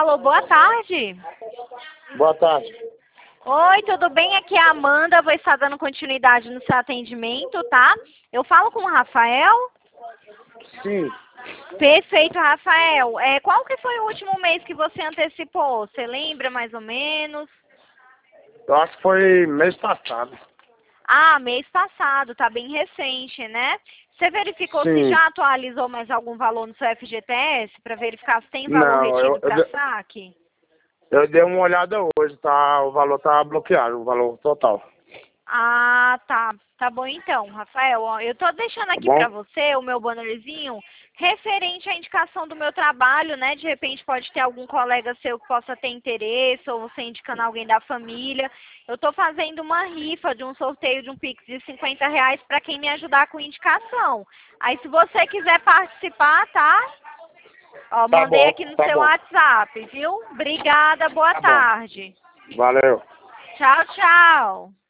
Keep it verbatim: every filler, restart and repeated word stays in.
Alô, boa tarde. Boa tarde. Oi, tudo bem? Aqui é a Amanda, vou estar dando continuidade no seu atendimento, tá? Eu falo com o Rafael? Sim. Perfeito, Rafael. É, qual que foi o último mês que você antecipou? Você lembra mais ou menos? Eu acho que foi mês passado. Ah, mês passado, tá bem recente, né? Você verificou se Sim. já atualizou mais algum valor no seu F G T S para verificar se tem valor Não, eu, retido eu, para de- saque? eu dei uma olhada hoje, tá? O valor tá bloqueado, o valor total. Ah, tá. Tá bom então, Rafael. Ó, eu tô deixando Tá aqui pra bom? você o meu bannerzinho referente à indicação do meu trabalho, né? De repente pode ter algum colega seu que possa ter interesse ou você indicando alguém da família. Eu tô fazendo uma rifa de um sorteio de um Pix de cinquenta reais pra quem me ajudar com indicação. Aí se você quiser participar, tá? Ó, Tá mandei bom, aqui no tá seu bom. WhatsApp, viu? Obrigada, boa Tá bom. tarde. Valeu. Tchau, tchau.